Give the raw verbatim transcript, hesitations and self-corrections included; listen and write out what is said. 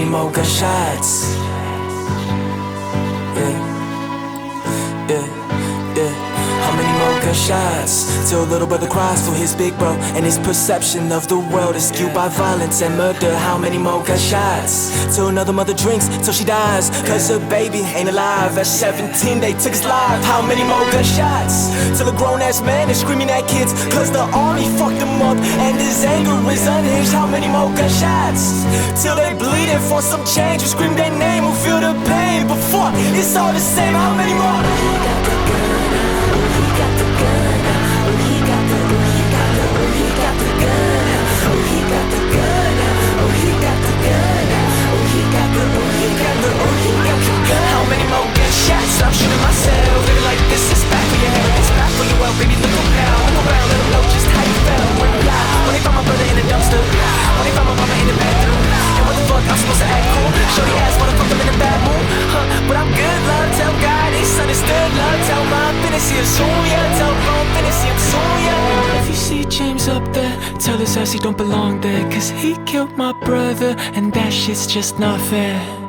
more gunshots? Yeah, yeah, yeah. How many more gunshots till little brother cries for his big bro, and his perception of the world is skewed by violence and murder? How many more gunshots till another mother drinks till she dies cause her baby ain't alive? At seventeen they took his life. How many more gunshots till a grown-ass man is screaming at kids cause the army fucked him up and his anger is unhinged? How many more gunshots till they bleeding for some change? You scream their name, who feel the pain, but fuck, it's all the same. How many more? How many more gunshots? I'm shooting myself. Living like this is back for your head, it's back for your well, baby. Look around, look around, let them know just how you felt when you lie. When they found my brother in the dumpster, when they found my mama in the bathroom. And what the fuck, I'm supposed to act cool? Shorty ass wanna fuck them in the bad mood, huh? But I'm good, love. Tell God it's understood, love. Tell mom, finna see him soon, yeah. Tell bro, finna see him soon, yeah. If you see James up there, tell his ass he don't belong there, cause he killed my brother, and that shit's just not fair.